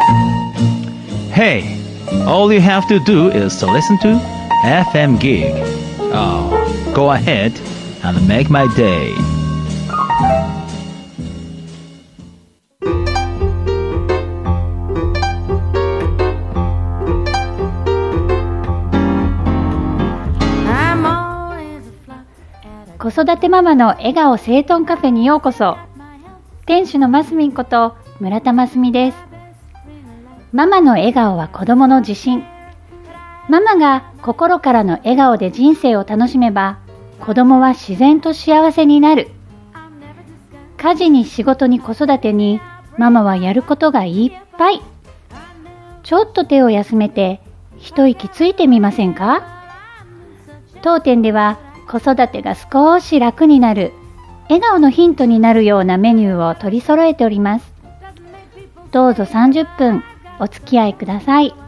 Hey, all you have to do is to listen to FM Gig. Oh, go ahead and make my day. 子育てママの笑顔整頓カフェにようこそ。店主のますみんこと村田ますみです。ママの笑顔は子供の自信。ママが心からの笑顔で人生を楽しめば、子供は自然と幸せになる。家事に仕事に子育てに、ママはやることがいっぱい。ちょっと手を休めて一息ついてみませんか？当店では子育てが少し楽になる、笑顔のヒントになるようなメニューを取り揃えております。どうぞ30分お付き合いください。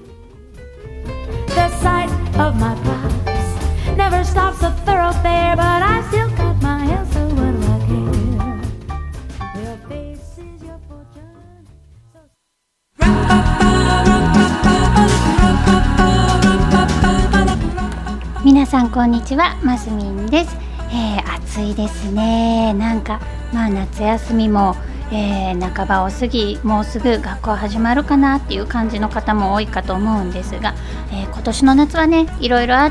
皆さんこんにちは、ますみんです。暑いですね。なんか夏休みも、半ばを過ぎ、もうすぐ学校始まるかなっていう感じの方も多いかと思うんですが、今年の夏はね、いろいろあって、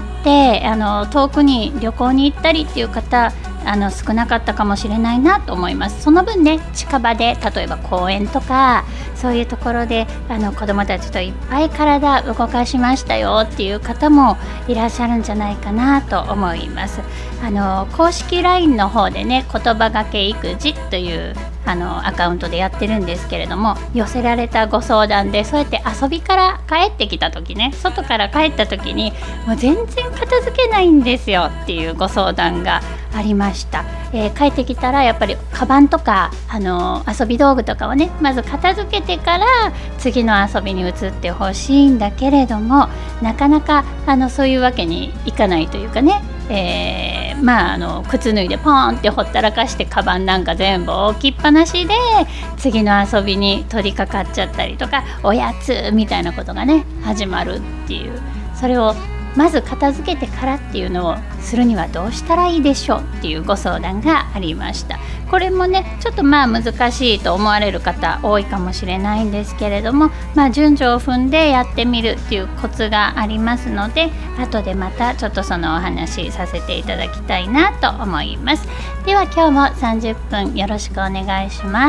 遠くに旅行に行ったりっていう方少なかったかもしれないなと思います。その分ね、近場で例えば公園とかそういうところで子どもたちといっぱい体動かしましたよっていう方もいらっしゃるんじゃないかなと思います。公式 LINE の方でね、言葉がけ育児というアカウントでやってるんですけれども、寄せられたご相談で、そうやって遊びから帰ってきた時ね、外から帰った時にもう全然片付けないんですよっていうご相談がありました。帰ってきたらやっぱりカバンとか遊び道具とかをね、まず片付けてから次の遊びに移ってほしいんだけれども、なかなかそういうわけにいかないというかね、靴脱いでポーンってほったらかしてカバンなんか全部置きっぱなしで次の遊びに取り掛かっちゃったりとか、おやつみたいなことがね始まるっていう、それをまず片付けてからっていうのをするにはどうしたらいいでしょうっていうご相談がありました。これもね、ちょっと難しいと思われる方多いかもしれないんですけれども、順序を踏んでやってみるっていうコツがありますので、後でまたちょっとそのお話させていただきたいなと思います。では今日も30分よろしくお願いします。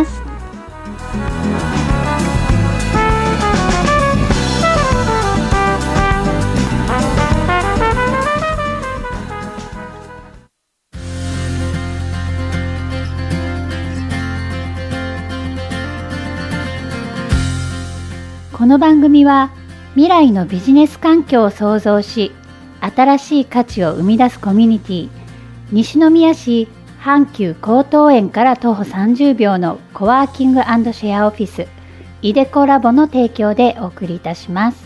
この番組は未来のビジネス環境を創造し、新しい価値を生み出すコミュニティ、西宮市阪急江東園から徒歩30秒のコワーキング&シェアオフィスイデコラボの提供でお送りいたします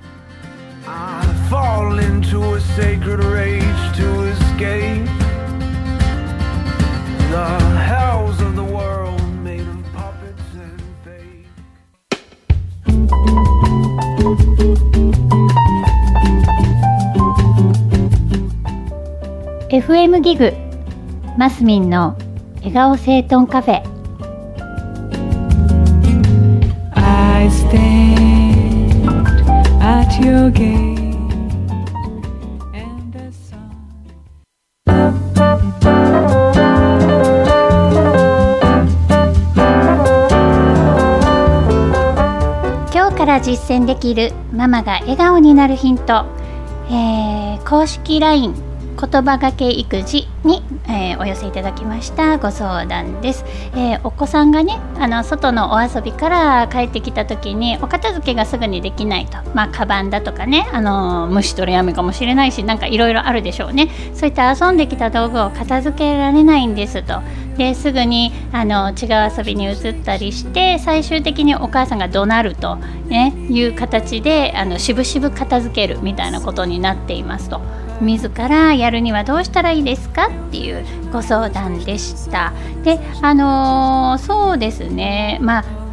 。FM ギグマスミンの笑顔整頓カフェ。 I stand at your gate and the sun。 今日から実践できるママが笑顔になるヒント、公式 LINE言葉がけ育児に、お寄せいただきましたご相談です。お子さんがね、外のお遊びから帰ってきた時にお片付けがすぐにできないと、カバンだとかね、虫取り網かもしれないし、なんかいろいろあるでしょうね。そういった遊んできた道具を片付けられないんですと。ですぐに違う遊びに移ったりして、最終的にお母さんが怒鳴ると、いう形でしぶしぶ片付けるみたいなことになっていますと。自らやるにはどうしたらいいですかっていうご相談でした。で、そうですね、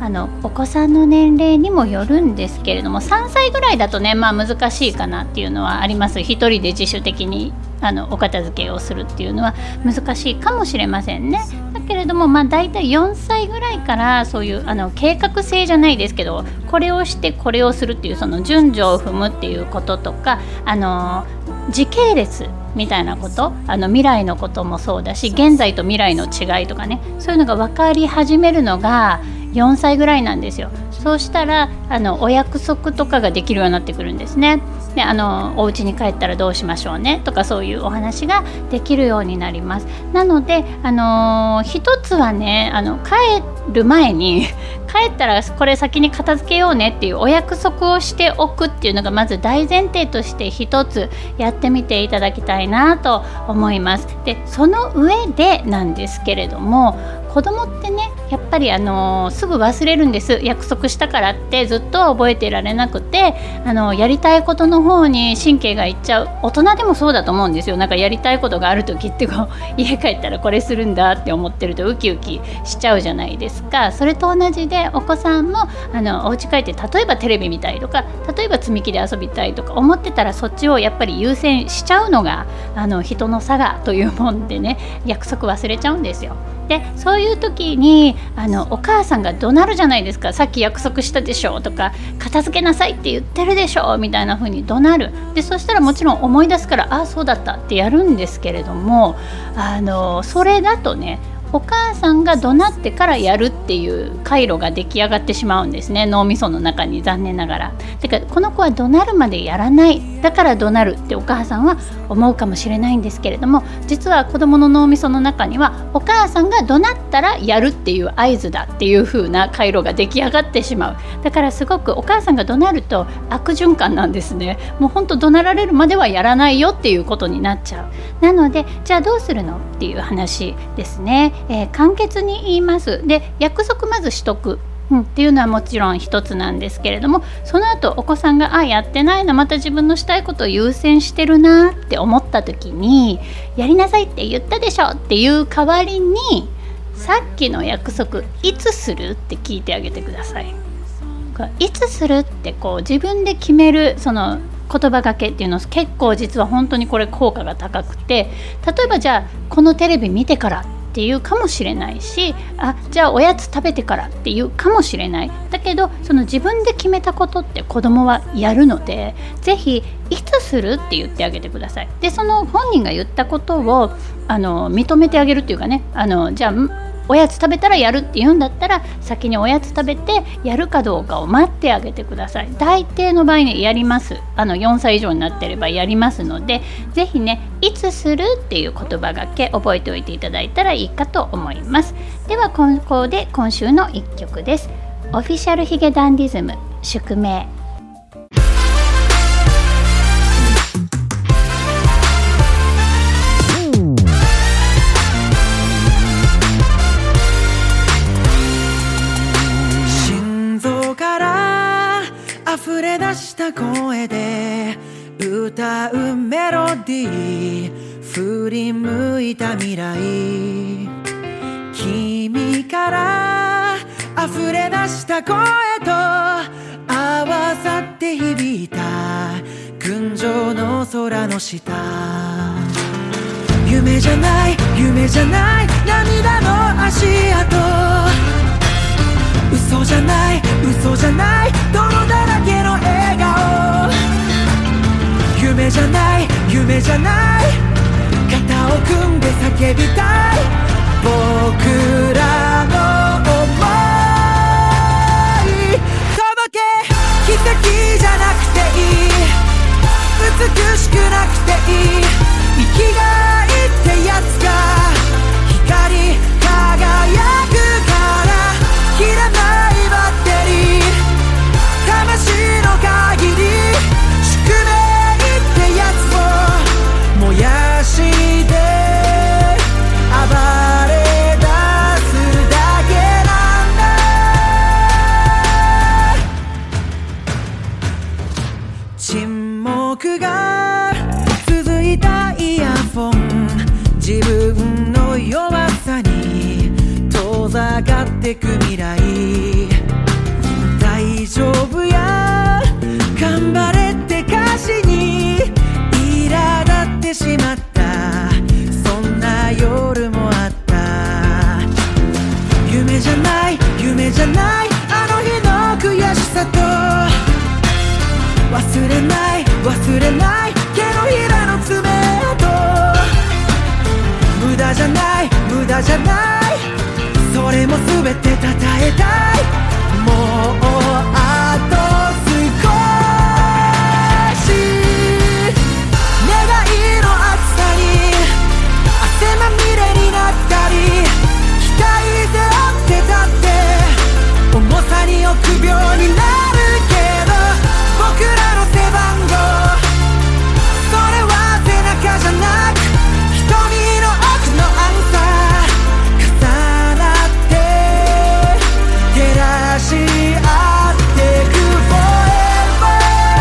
お子さんの年齢にもよるんですけれども、3歳ぐらいだとね、難しいかなっていうのはあります。一人で自主的にお片付けをするっていうのは難しいかもしれませんね。だけれども、だいたい4歳ぐらいからそういう計画性じゃないですけど、これをしてこれをするっていうその順序を踏むっていうこととか、時系列みたいなこと、未来のこともそうだし、現在と未来の違いとかね、そういうのが分かり始めるのが4歳ぐらいなんですよ。そうしたらお約束とかができるようになってくるんですね。でお家に帰ったらどうしましょうねとか、そういうお話ができるようになります。なので一つはね、帰る前に帰ったらこれ先に片付けようねっていうお約束をしておくっていうのがまず大前提として一つやってみていただきたいなと思います。でその上でなんですけれども、子供ってねやっぱりすぐ忘れるんです。約束したからってずっと覚えてられなくて、やりたいことの方に神経がいっちゃう。大人でもそうだと思うんですよ。なんかやりたいことがある時って家帰ったらこれするんだって思ってるとウキウキしちゃうじゃないですか。それと同じでお子さんもお家帰って例えばテレビ見たいとか、例えば積み木で遊びたいとか思ってたら、そっちをやっぱり優先しちゃうのが人の差がというもんでね、約束忘れちゃうんですよ。でそういう時にお母さんが怒鳴るじゃないですか。さっき約束したでしょとか、片付けなさいって言ってるでしょみたいな風に怒鳴る。でそしたらもちろん思い出すから、あそうだったってやるんですけれども、それだとね、お母さんが怒鳴ってからやるっていう回路が出来上がってしまうんですね、脳みその中に。残念ながら。てかこの子は怒鳴るまでやらない、だから怒鳴るってお母さんは思うかもしれないんですけれども、実は子どもの脳みその中にはお母さんが怒鳴ったらやるっていう合図だっていう風な回路が出来上がってしまう。だからすごくお母さんが怒鳴ると悪循環なんですね。もうほんと怒鳴られるまではやらないよっていうことになっちゃう。なのでじゃあどうするのっていう話ですね。簡潔に言います。で約束まずしとく、っていうのはもちろん一つなんですけれども、その後お子さんがやってないの、また自分のしたいことを優先してるなって思った時に、やりなさいって言ったでしょっていう代わりに、さっきの約束いつするって聞いてあげてください。いつするって自分で決めるその言葉がけっていうの結構実は本当にこれ効果が高くて、例えばじゃあこのテレビ見てからっていうかもしれないし、じゃあおやつ食べてからっていうかもしれない。だけどその自分で決めたことって子供はやるので、ぜひいつするって言ってあげてください。でその本人が言ったことを認めてあげるっていうかね、じゃあおやつ食べたらやるって言うんだったら、先におやつ食べてやるかどうかを待ってあげてください。大抵の場合ねやります。4歳以上になってればやりますので、ぜひねいつするっていう言葉がけ覚えておいていただいたらいいかと思います。ではここで今週の1曲です。オフィシャルヒゲダンディズム、宿命。 溢れ出した声で歌うメロディー、振り向いた未来、君から溢れ出した声と合わさって響いた群青の空の下。夢じゃない夢じゃない涙の足跡、嘘じゃない嘘じゃない泥だらけの笑顔。夢じゃない夢じゃない肩を組んで叫びたい僕らの想い。届け奇跡じゃなくていい、美しくなくていい、生きがいってやつが光り輝くから、切らないバッテリー、魂の限り、宿命ってやつを燃やして暴れ出すだけなんだ。沈黙が続いたイヤフォン、自分の弱さに戸遠ざかってく未来、大丈夫や頑張れって歌詞に苛立ってしまった、そんな夜もあった。夢じゃない夢じゃないあの日の悔しさと、忘れない忘れない手のひらの爪痕、無駄じゃない無駄じゃない、それも全てたたえたい。もうあと少し、願いの暑さに汗まみれになったり、期待背負ってたって重さに臆病になるけど、僕らの背番号、それは背中じゃなく瞳の奥のアンサー、重なって照らし合ってく forever。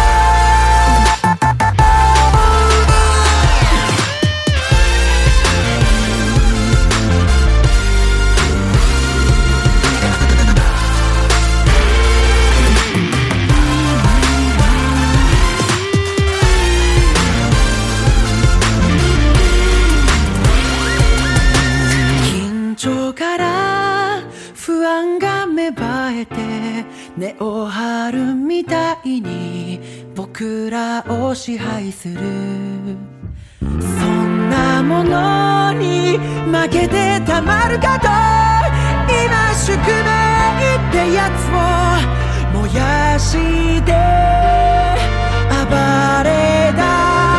緊張から不安が芽生えて根を張るみたいに僕らを支配する、そんなものに負けてたまるかと、今宿命ってやつを燃やして暴れ出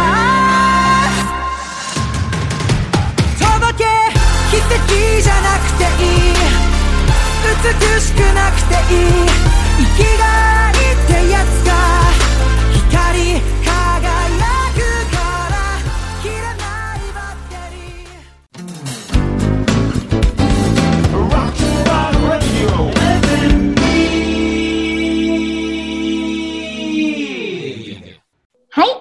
す。届け奇跡じゃなくていい、美しくなくていい、生きがいってやつが光り輝くから切れないバッテはい。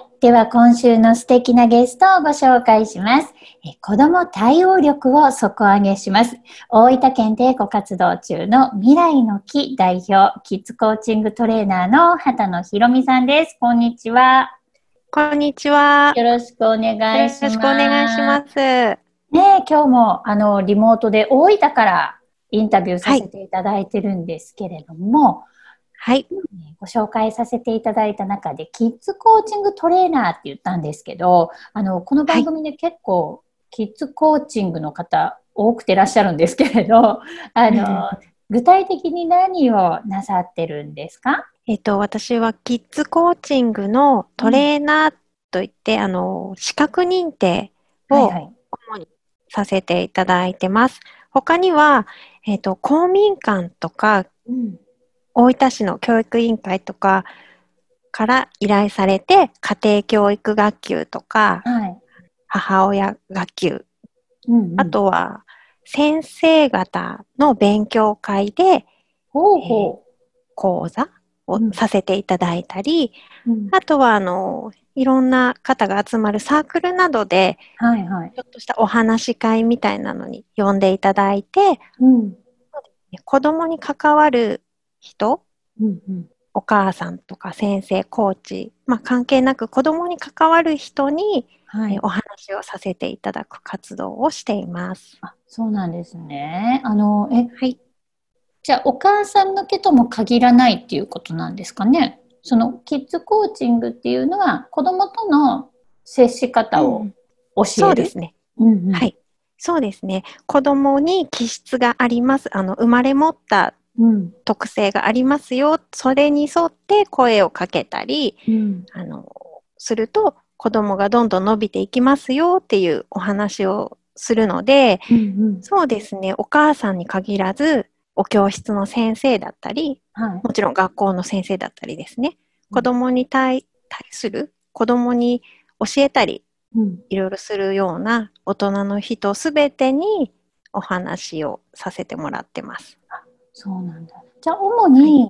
では今週の素敵なゲストをご紹介します。子ども対応力を底上げします。大分県でご活動中の未来の木代表、キッズコーチングトレーナーの畑野ひろみさんです。こんにちは。 こんにちは。 よろしくお願いします。 よろしくお願いします。 ねえ、今日もリモートで大分からインタビューさせていただいてるんですけれども、 はい。 ご紹介させていただいた中で、キッズコーチングトレーナーって言ったんですけど、この番組で結構、キッズコーチングの方多くていらっしゃるんですけれど、具体的に何をなさってるんですか？ 私はキッズコーチングのトレーナーといって、資格認定を主にさせていただいてます。他には、公民館とか、大分市の教育委員会とかから依頼されて、家庭教育学級とか、母親学級、あとは先生方の勉強会で、講座をさせていただいたり、あとはいろんな方が集まるサークルなどで、ちょっとしたお話し会みたいなのに呼んでいただいて、子供に関わる人、お母さんとか先生、コーチ、関係なく子供に関わる人に、お話をさせていただく活動をしています。 そうなんですね。じゃあお母さんだけとも限らないっていうことなんですかね。そのキッズコーチングっていうのは子供との接し方を教える。 そうですね。はい。そうですね。子供に気質があります。生まれ持った特性がありますよ。それに沿って声をかけたり、すると子供がどんどん伸びていきますよっていうお話をするので、そうですね。お母さんに限らず、お教室の先生だったり、もちろん学校の先生だったりですね。子供に対する、子供に教えたり、いろいろするような大人の人すべてにお話をさせてもらってます。 そうなんだ。じゃあ主に、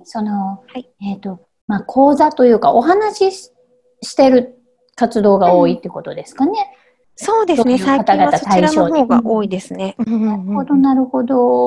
講座というかお話ししてる活動が多いってことですかね。 そうですね。最近はそちらの方が多いですね。 なるほど、なるほど。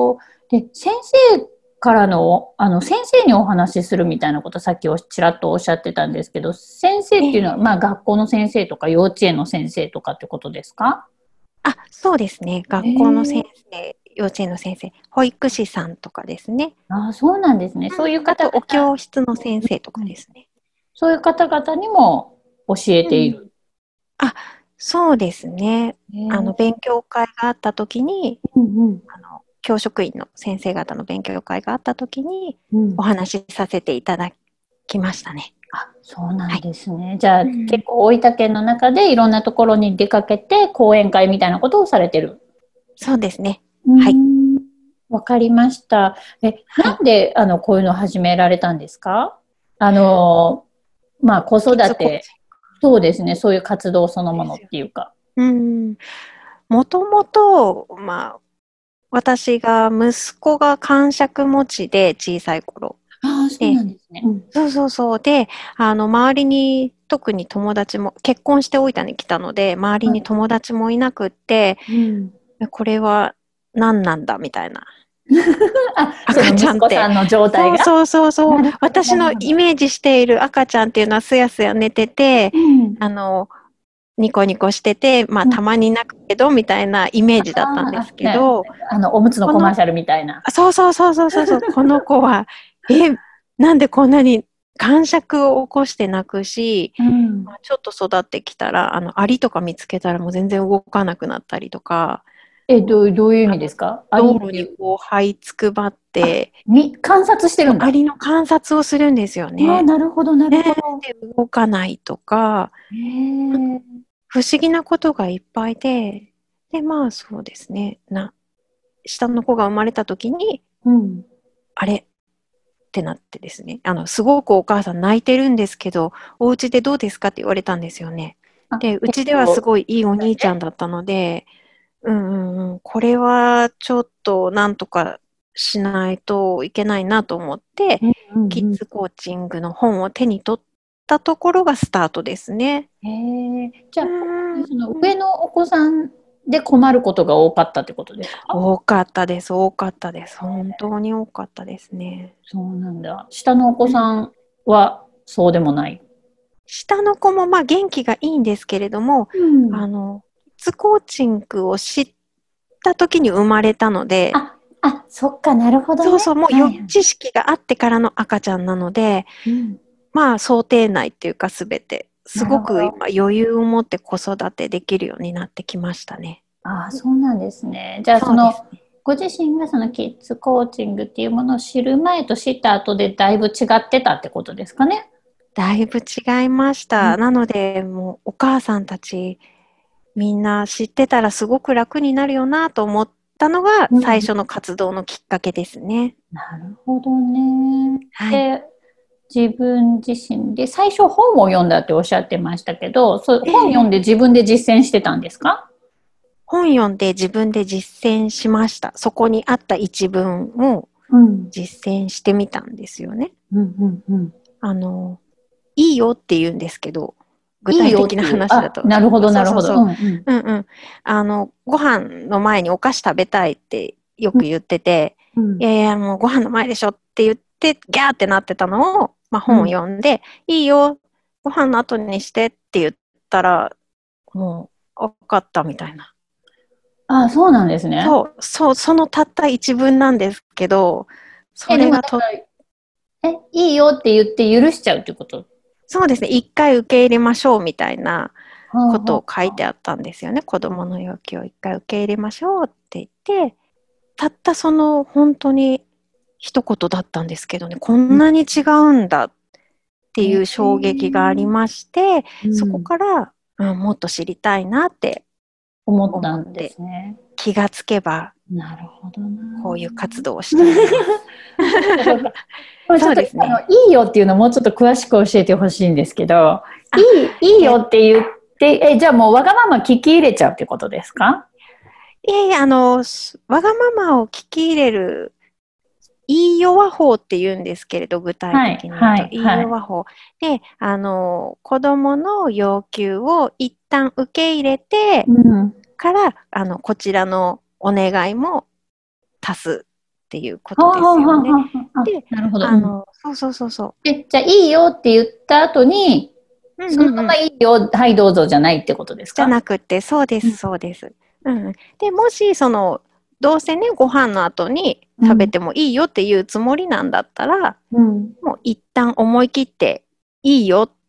で、先生からの、先生にお話しするみたいなこと、さっきちらっとおっしゃってたんですけど、先生っていうのは、まあ、学校の先生とか幼稚園の先生とかってことですか？ そうですね。学校の先生、幼稚園の先生、保育士さんとかですね。 そうなんですね。そういうあと、 方々、 お教室の先生とかですね。 そういう方々にも教えている。 そうですね。勉強会があった時に、教職員の先生方の勉強会があった時に、お話しさせていただきましたね。 そうなんですね。じゃあ、結構大分県の中でいろんなところに出かけて講演会みたいなことをされてる。 そうですね。 はい。わかりました。なんでこういうのを始められたんですか？まあ子育て、そうですね。そういう活動そのものっていうか。 もともと、私が息子が癇癪持ちで小さい頃。 そうなんですね。 そう。で、周りに特に友達も、結婚して大分に来たので、周りに友達もいなくって、これは何なんだみたいな。赤ちゃんって。息子さんの状態が。そう。私のイメージしている赤ちゃんっていうのはすやすや寝てて、ニコニコしてて、たまに泣くけどみたいなイメージだったんですけど、 おむつのコマーシャルみたいな。 そう。この子はなんでこんなに癇癪を起こして泣くし、ちょっと育ってきたらアリとか見つけたらもう全然動かなくなったりとか。 どういう意味ですか？ 道路にこう這いつくばって観察してるんだ。 アリの観察をするんですよね。 なるほど。で動かないとか、不思議なことがいっぱいで、そうですね。下の子が生まれた時に、あれってなってですね。すごくお母さん泣いてるんですけど、お家でどうですかって言われたんですよね。で、うちではすごいいいお兄ちゃんだったので、これはちょっとなんとかしないといけないなと思って、キッズコーチングの本を手に取ったところがスタートですね。 じゃあ、その上のお子さんで困ることが多かったってことですか？ 多かったです。本当に多かったですね。 そうなんだ。下のお子さんはそうでもない？ 下の子も元気がいいんですけれども、キッズコーチングを知った時に生まれたので、 そっか、なるほどね。 もう知識があってからの赤ちゃんなので、想定内っていうか全てすごく今余裕を持って子育てできるようになってきましたね。 そうなんですね。じゃあご自身がそのキッズコーチングっていうものを知る前と知った後でだいぶ違ってたってことですかね？ だいぶ違いました。なのでもうお母さんたちみんな知ってたらすごく楽になるよなと思ったのが最初の活動のきっかけですね。 なるほどね。で、自分自身で最初本を読んだっておっしゃってましたけど、本読んで自分で実践してたんですか？ 本読んで自分で実践しました。そこにあった一文を実践してみたんですよね。いいよって言うんですけど、具体的な話だと。 なるほど。 ご飯の前にお菓子食べたいってよく言ってて、いやもうご飯の前でしょって言ってギャーってなってたのを、本を読んで、いいよ、ご飯の後にしてって言ったら、もう分かったみたいな。 そうなんですね。 そのたった一文なんですけど、それがいいよって言って許しちゃうってこと？ そうですね。一回受け入れましょうみたいなことを書いてあったんですよね。子供の要求を一回受け入れましょうって言って、たったその本当に一言だったんですけどね、こんなに違うんだっていう衝撃がありまして、そこから、もっと知りたいなって思ったんですね。 気がつけば、 なるほどな。 こういう活動をしています。 そうですね。いいよっていうのをもうちょっと詳しく教えてほしいんですけど、いいよって言って、じゃあもうわがまま聞き入れちゃうってことですか？ わがままを聞き入れる言いよ和法って言うんですけれど、具体的に言うと、言いよ和法で、子供の要求を一旦受け入れてから、こちらのお願いも足すっていうことですよね。で、 なるほど。 そう。 じゃあいいよって言った後に、そのままいいよ、はいどうぞじゃないってことですか？ じゃなくて、そうです。で、もしどうせね、ご飯の後に食べてもいいよっていうつもりなんだったら、もう一旦思い切っていいよって、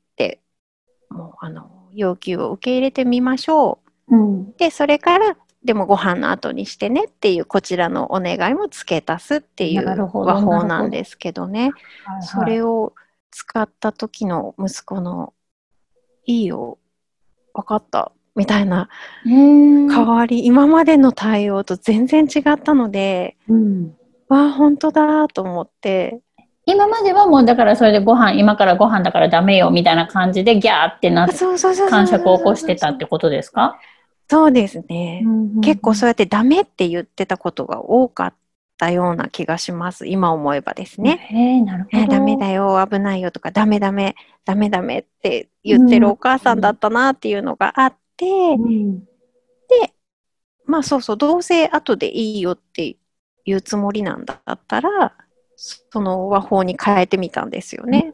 もう要求を受け入れてみましょう。で、それから、でもご飯の後にしてねっていうこちらのお願いも付け足すっていう和法なんですけどね。それを使った時の息子のいいよ、分かったみたいな変わり、今までの対応と全然違ったので、わあ本当だと思って。 今まではもうだからそれで今からご飯だからダメよみたいな感じでギャーってなって感触を起こしてたってことですか？ そうですね。結構そうやってダメって言ってたことが多かったような気がします。今思えばですね。 なるほど。 ダメだよ、危ないよとか、ダメって言ってるお母さんだったなっていうのがあって、で、まあどうせ後でいいよっていうつもりなんだったら、その和法に変えてみたんですよね。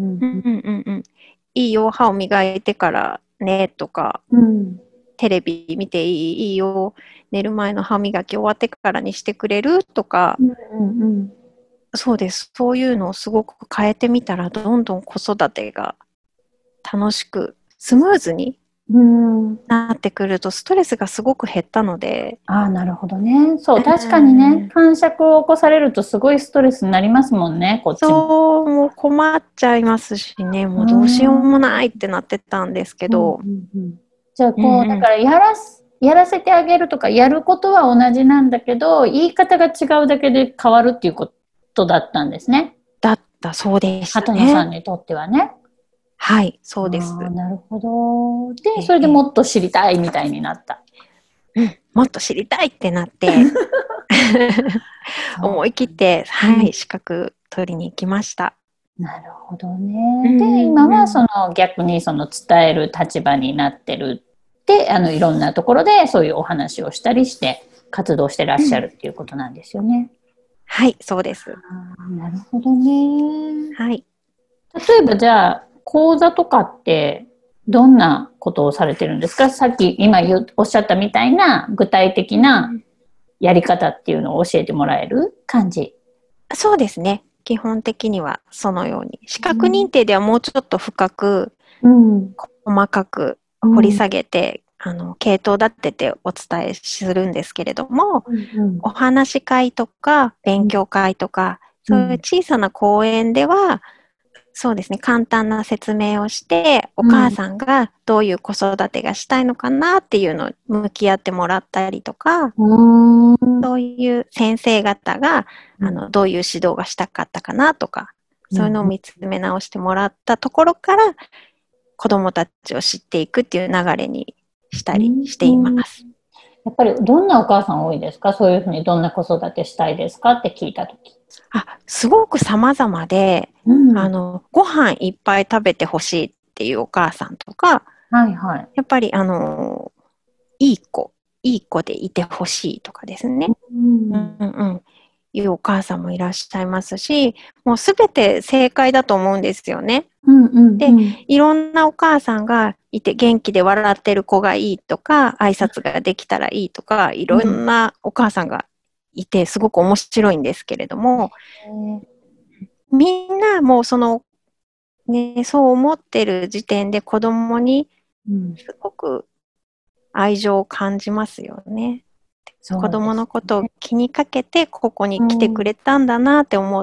いいよ、歯を磨いてからねとか、テレビ見ていいよ、寝る前の歯磨き終わってからにしてくれるとか、そうです。そういうのをすごく変えてみたら、どんどん子育てが楽しくスムーズになってくると、ストレスがすごく減ったので。 なるほどね。そう、確かにね、癇癪を起こされるとすごいストレスになりますもんね、こっちも。 そう、もう困っちゃいますしね、もうどうしようもないってなってたんですけど。 じゃあだからやらせてあげるとか、やることは同じなんだけど、言い方が違うだけで変わるっていうことだったんですね。 そうでしたね。 鳩野さんにとってはね。 はい、そうです。 なるほど。で、それでもっと知りたいみたいになった。 もっと知りたいってなって、思い切って、資格取りに行きました。 なるほどね。で、今は逆に伝える立場になってるって、いろんなところでそういうお話をしたりして活動してらっしゃるっていうことなんですよね。 はい、そうです。 なるほどね。 はい。 例えばじゃあ、講座とかってどんなことをされてるんですか？さっき今おっしゃったみたいな具体的なやり方っていうのを教えてもらえる感じ？ そうですね。基本的にはそのように。資格認定ではもうちょっと深く、細かく掘り下げて、系統立ててお伝えするんですけれども、お話し会とか勉強会とか、そういう小さな講演では、そうですね、簡単な説明をして、お母さんがどういう子育てがしたいのかなっていうのを向き合ってもらったりとか、そういう先生方がどういう指導がしたかったかなとか、そういうのを見つめ直してもらったところから、子どもたちを知っていくっていう流れにしたりしています。 やっぱりどんなお母さん多いですか？そういうふうにどんな子育てしたいですかって聞いたとき。 すごく様々で、ご飯いっぱい食べてほしいっていうお母さんとか、やっぱりいい子でいてほしいとかですね、いうお母さんもいらっしゃいますし、もうすべて正解だと思うんですよね。で、いろんなお母さんがいて元気で笑ってる子がいいとか、挨拶ができたらいいとか、いろんなお母さんがいてすごく面白いんですけれども、みんなもうそう思ってる時点で子供にすごく愛情を感じますよね。子供のことを気にかけてここに来てくれたんだなって思って、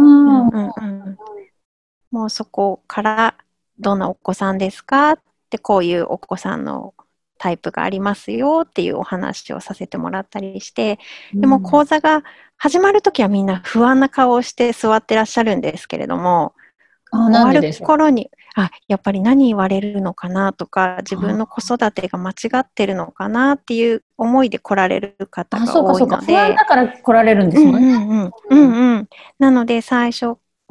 もうそこからどんなお子さんですかってこういうお子さんのタイプがありますよっていうお話をさせてもらったりして、でも講座が始まるときはみんな不安な顔をして座ってらっしゃるんですけれども、終わる頃にやっぱり何言われるのかなとか、自分の子育てが間違ってるのかなっていう思いで来られる方が多いので。 不安だから来られるんですもんね。 なので最初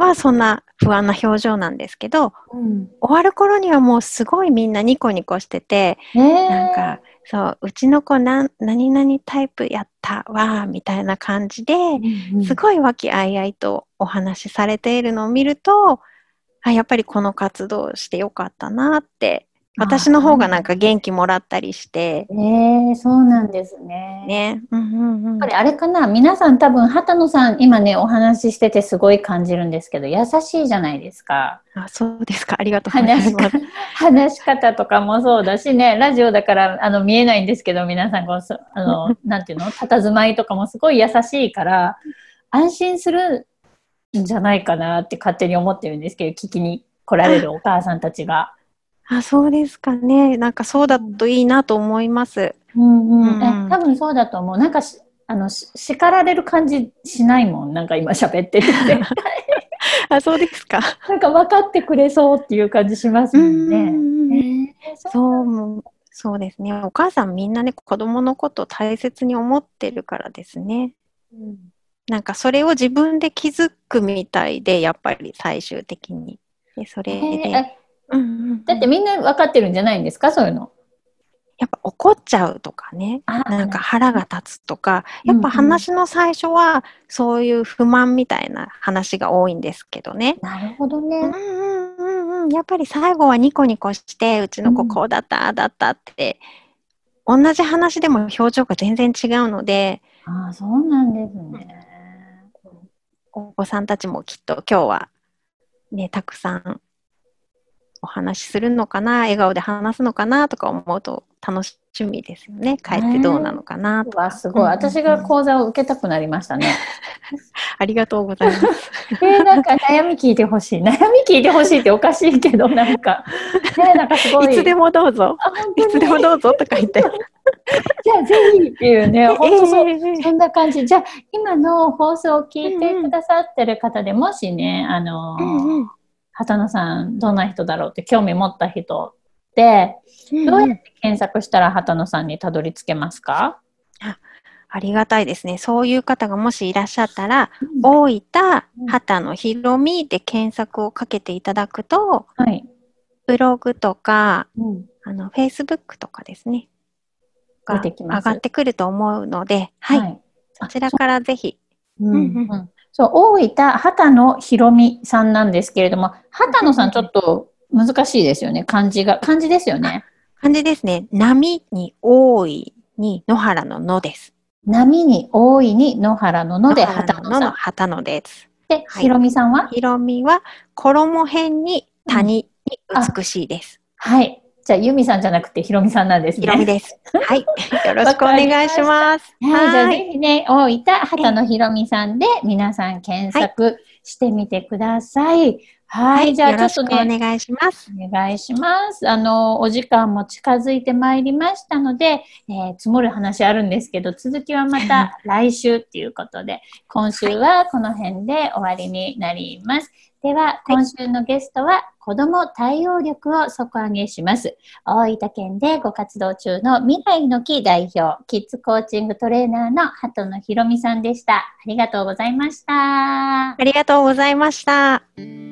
はそんな不安な表情なんですけど、終わる頃にはもうすごいみんなニコニコしてて、なんかそううちの子何々タイプやったわみたいな感じで、すごい和気あいあいとお話しされているのを見ると、やっぱりこの活動をしてよかったなって、私の方がなんか元気もらったりして。 そうなんですね。 ね。 やっぱりあれかな、皆さん多分畑野さん今ねお話ししててすごい感じるんですけど、優しいじゃないですか。 そうですか、ありがとうございます。 話し方とかもそうだしね、ラジオだから見えないんですけど、皆さんなんていうの、佇まいとかもすごい優しいから安心するんじゃないかなって勝手に思ってるんですけど、聞きに来られるお母さんたちが。 そうですかね。なんかそうだといいなと思います。 多分そうだと思う。なんか叱られる感じしないもん。なんか今喋ってるってそうですか。 なんか分かってくれそうっていう感じしますもんね。 そうですね。お母さんみんなね、子供のことを大切に思ってるからですね。なんかそれを自分で気づくみたいで、やっぱり最終的に。でそれで。 だってみんな分かってるんじゃないんですか、そういうの。 やっぱ怒っちゃうとかね、なんか腹が立つとか、やっぱ話の最初はそういう不満みたいな話が多いんですけどね。 なるほどね。 やっぱり最後はニコニコして、うちの子こうだった、だったって、同じ話でも表情が全然違うので。 そうなんですね。 お子さんたちもきっと今日はね、たくさんお話しするのかな、笑顔で話すのかなとか思うと楽しみですよね。帰ってどうなのかなとか。 すごい、私が講座を受けたくなりましたね。 ありがとうございます。 なんか悩み聞いてほしい。悩み聞いてほしいっておかしいけど、なんかすごい。 いつでもどうぞ。いつでもどうぞとか言って。 じゃあぜひっていうね、本当そんな感じ。じゃあ今の放送を聞いてくださってる方でもしね、畑野さんどんな人だろうって興味持った人ってどうやって検索したら畑野さんにたどり着けますか？ ありがたいですね。そういう方がもしいらっしゃったら、大分畑野ひろみで検索をかけていただくと、ブログとか、Facebook とかですねが上がってくると思うので、そちらからぜひ。 そう、大分畑野ひろみさんなんですけれども、畑野さんちょっと難しいですよね。漢字ですよね。 漢字ですね。波に大いに野原の野です。 波に大いに野原の野で畑野さん。 畑野です。 で、ひろみさんは？ ひろみは衣辺に谷に美しいです。 じゃあ由美さんじゃなくてひろみさんなんですね。 ひろみです。はい。よろしくお願いします。 じゃあぜひね、大分畑野ひろみさんで皆さん検索してみてください。じゃあちょっとね、 お願いします。 お願いします。お時間も近づいてまいりましたので、積もる話あるんですけど、続きはまた来週っていうことで、今週はこの辺で終わりになります。では、今週のゲストは、子ども対応力を底上げします。大分県でご活動中の未来の木代表、キッズコーチングトレーナーの畑野ひろみさんでした。ありがとうございました。 ありがとうございました。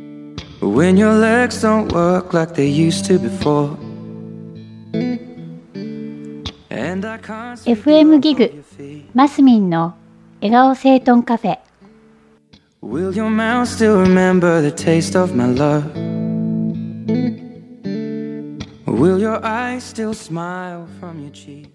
When your legs don't work like they used to before FM ギグマスミンの笑顔整頓カフェ。 Will your mouth still remember the taste of my love? Will your eyes still smile from your cheek?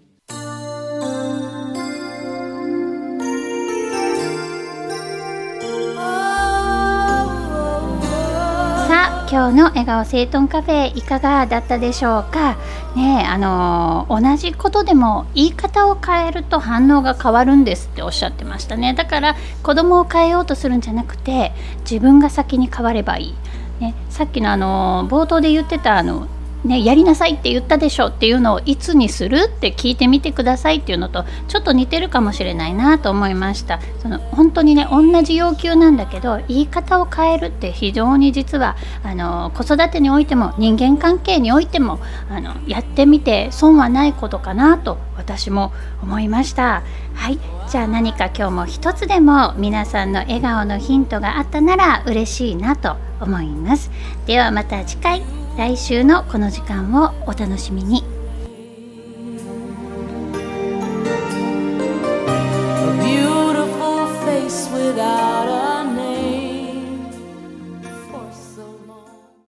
今日の笑顔整頓カフェいかがだったでしょうかね。同じことでも言い方を変えると反応が変わるんですっておっしゃってましたね。だから子供を変えようとするんじゃなくて、自分が先に変わればいい、ね、さっきの冒頭で言ってたね、やりなさいって言ったでしょっていうのをいつにするって聞いてみてくださいっていうのとちょっと似てるかもしれないなと思いました。本当にね、同じ要求なんだけど言い方を変えるって非常に実は子育てにおいても人間関係においてもやってみて損はないことかなと私も思いました。はい、じゃあ何か今日も一つでも皆さんの笑顔のヒントがあったなら嬉しいなと思います。ではまた次回、来週のこの時間をお楽しみに。